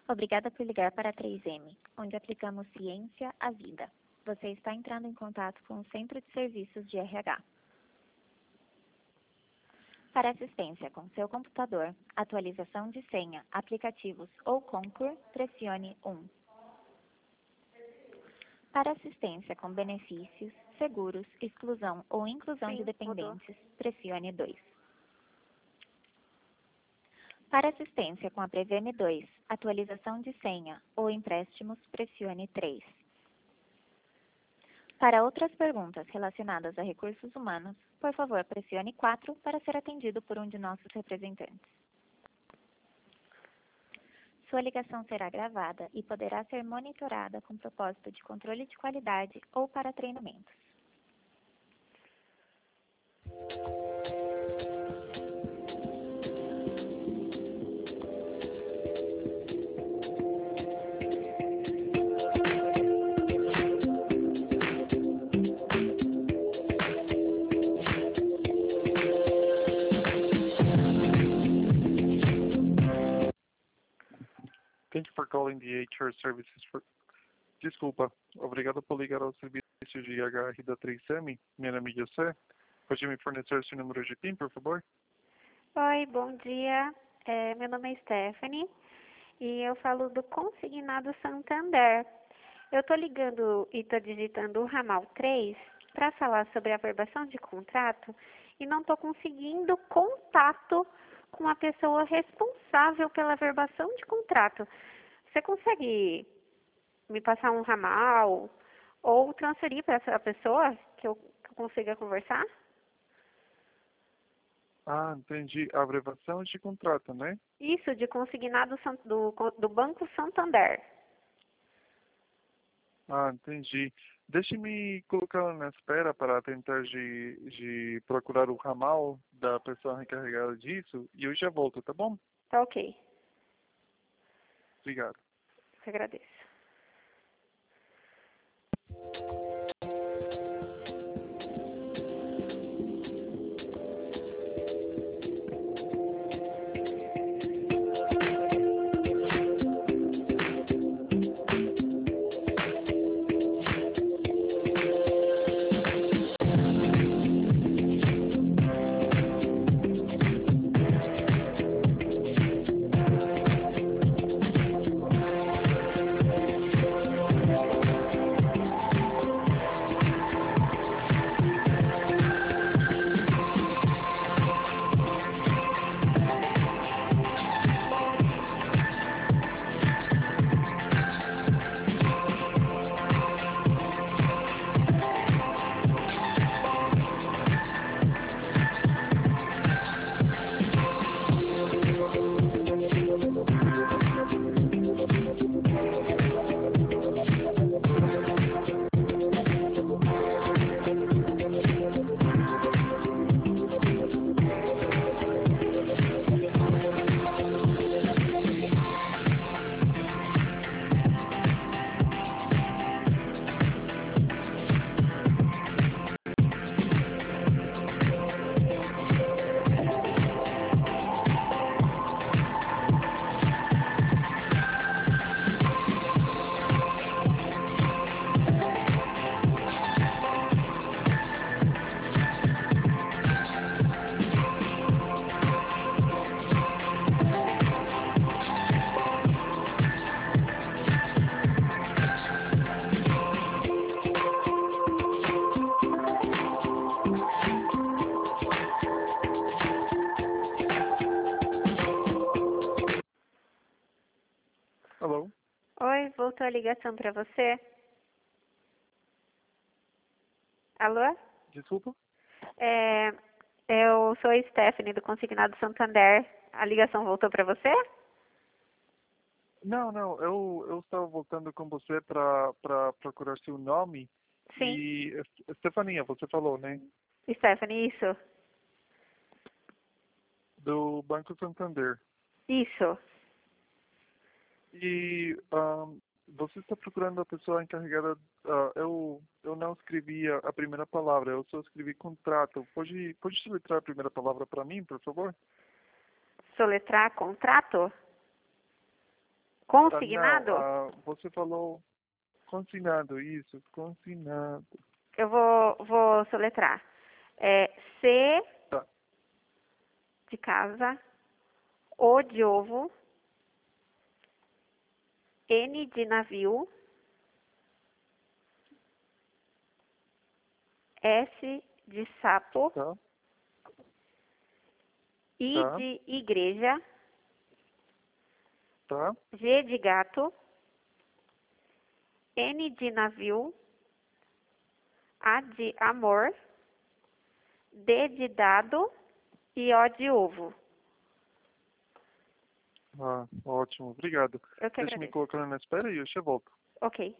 Obrigada por ligar para a 3M, onde aplicamos ciência à vida. Você está entrando em contato com o Centro de Serviços de RH. Para assistência com seu computador, atualização de senha, aplicativos ou concur, pressione 1. Para assistência com benefícios, seguros, exclusão ou inclusão de dependentes, pressione 2. Para assistência com a Prevene 2, atualização de senha ou empréstimos, pressione 3. Para outras perguntas relacionadas a recursos humanos, por favor, pressione 4 para ser atendido por um de nossos representantes. Sua ligação será gravada e poderá ser monitorada com propósito de controle de qualidade ou para treinamentos. Thank you for calling the HR Services for... Desculpa, obrigado por ligar ao serviço de HR da 3M. Meu nome é José. Pode me fornecer seu número de PIN, por favor? Oi, bom dia. Meu nome é Stephanie e eu falo do Consignado Santander. Eu estou ligando e estou digitando o ramal 3 para falar sobre a averbação de contrato e não estou conseguindo contato com a pessoa responsável pela averbação de contrato. Você consegue me passar um ramal ou transferir para essa pessoa que eu consiga conversar? Ah, entendi. A abreviação de contrato, né? Isso, de consignado do Banco Santander. Ah, entendi. Deixe-me colocar na espera para tentar de procurar o ramal da pessoa encarregada disso e eu já volto, tá bom? Tá ok. Obrigado. Eu agradeço. Alô? Oi, voltou a ligação para você? Alô? Desculpa? Eu sou a Stephanie do Consignado Santander. A ligação voltou para você? Não, eu estava voltando com você para procurar seu nome. Sim. E Stefania, você falou, né? Stephanie, isso. Do Banco Santander. Isso. E você está procurando a pessoa encarregada. Eu não escrevi a primeira palavra, eu só escrevi contrato. Pode soletrar a primeira palavra para mim, por favor? Soletrar contrato? Consignado? Não, você falou consignado, isso, consignado. Eu vou soletrar. C Tá, de casa, O de ovo, N de navio, S de sapo, tá, I tá, de igreja, tá, G de gato, N de navio, A de amor, D de dado e O de ovo. ótimo, obrigado. Eu que Deixa eu me agradeço. colocar na espera e eu já volto. Ok.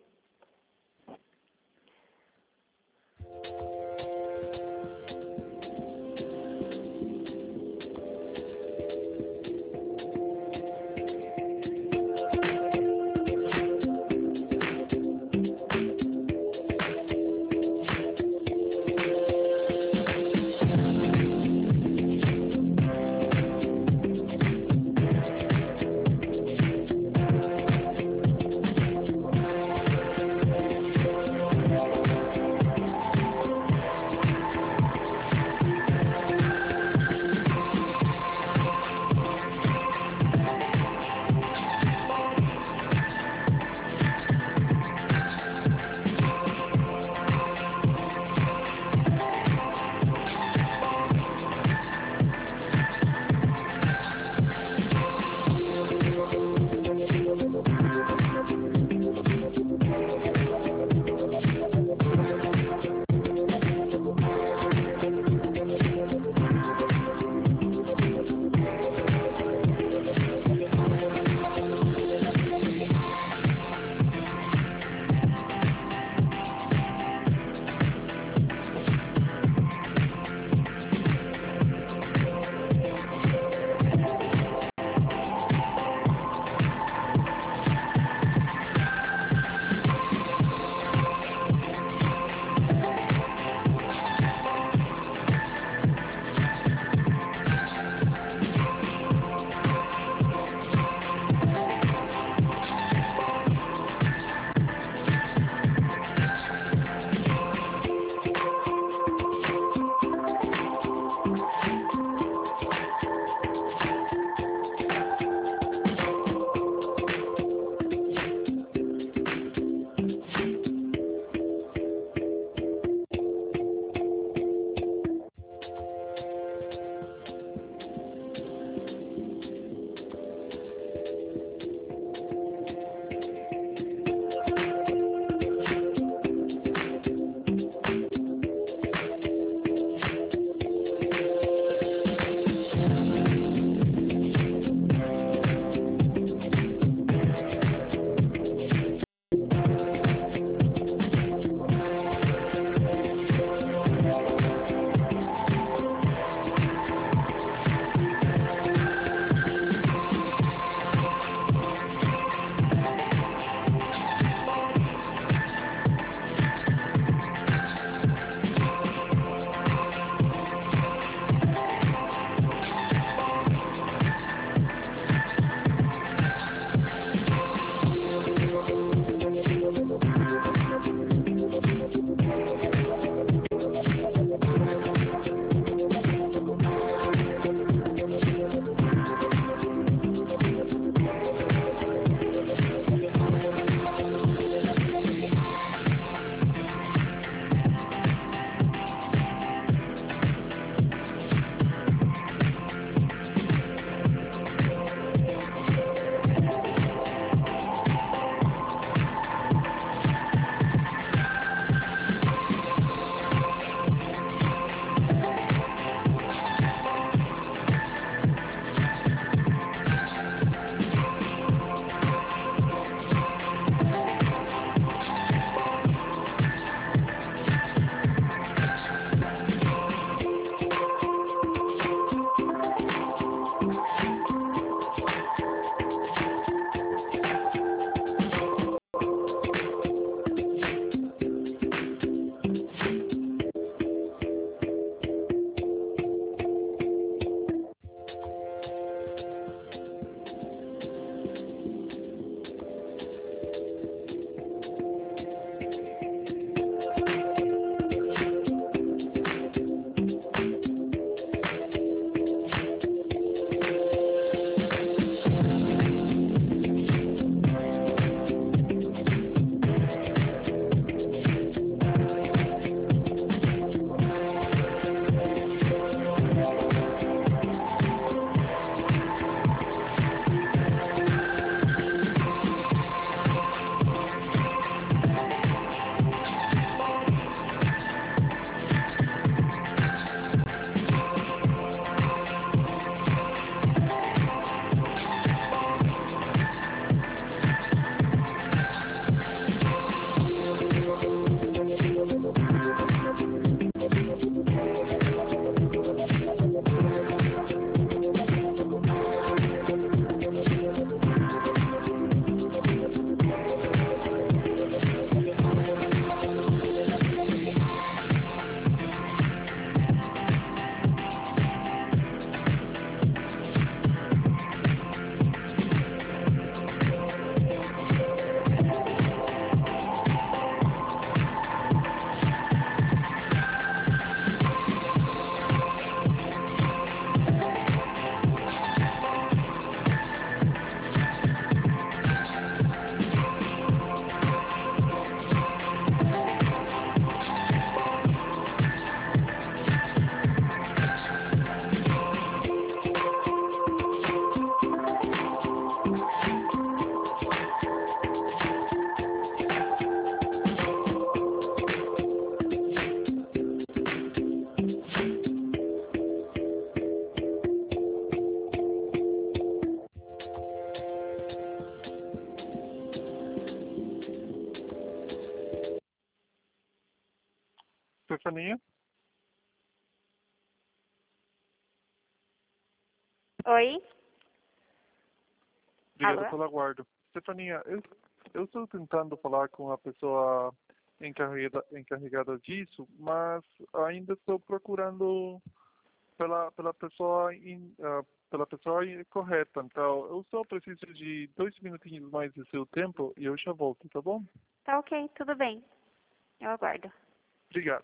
Stefania? Oi? Obrigado Alô? pelo aguardo. Stefania, eu estou tentando falar com a pessoa encarregada disso, mas ainda estou procurando pela pessoa pela pessoa correta. Então, eu só preciso de 2 minutinhos mais do seu tempo e eu já volto, tá bom? Tá ok, tudo bem. Eu aguardo. Obrigado.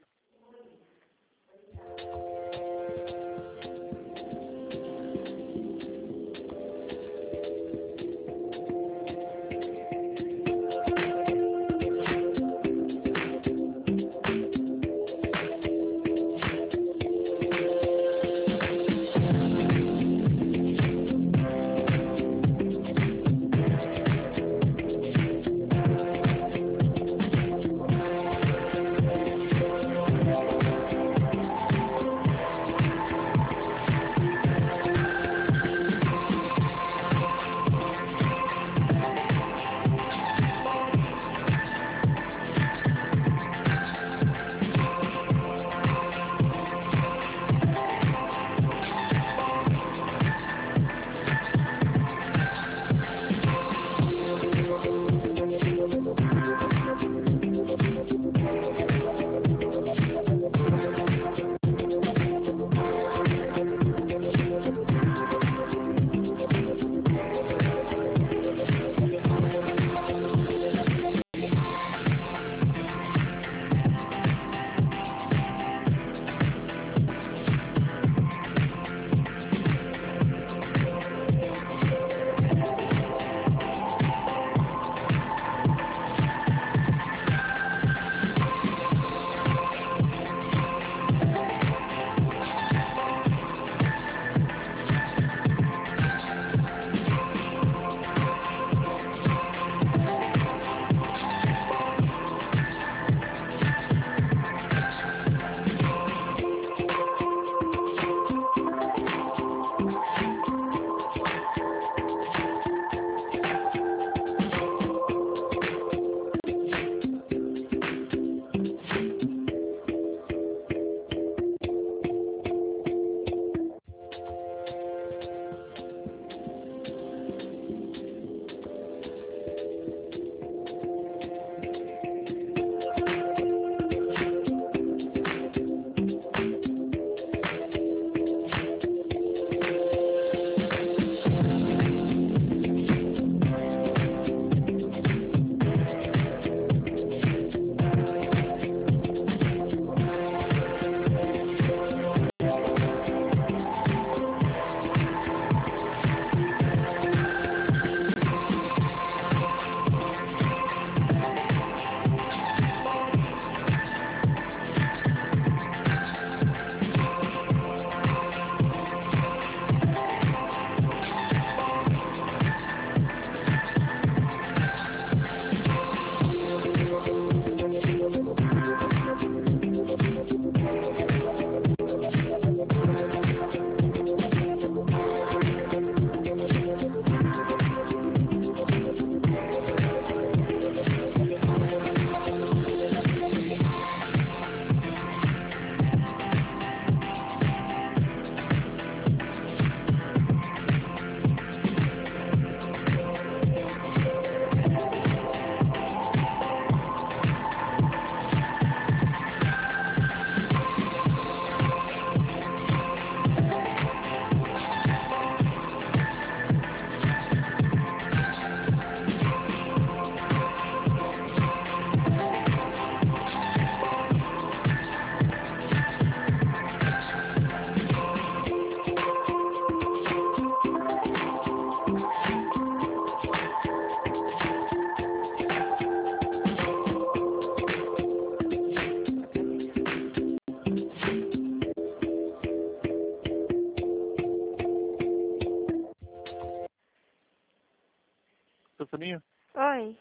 Stefania? Oi?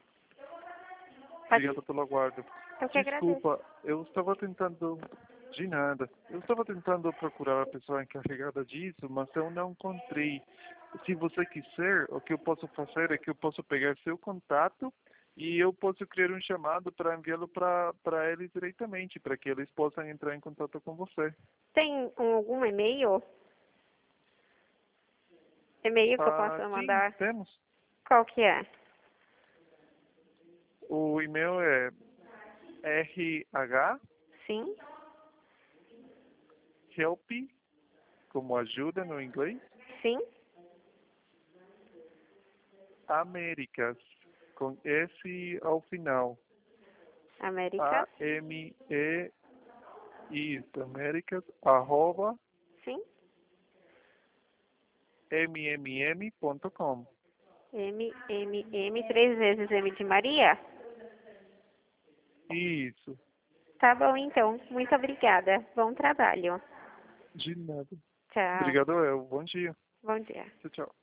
Obrigado pelo aguardo. Eu que agradeço. Desculpa, eu estava tentando... De nada. Eu estava tentando procurar a pessoa encarregada disso, mas eu não encontrei. Se você quiser, o que eu posso fazer é que eu posso pegar seu contato E eu posso criar um chamado para enviá-lo para eles diretamente, para que eles possam entrar em contato com você. Tem algum e-mail? E-mail que eu possa Sim, mandar? temos. Qual que é? O e-mail é Sim? help, como ajuda no inglês, Sim? Américas, com S ao final. América? Isso, Américas, @ Sim? mmm.com. Três vezes M de Maria? Isso, Tá bom, então. Muito obrigada. Bom trabalho. de nada. Tchau. Obrigado, bom dia. Bom dia. Tchau, tchau.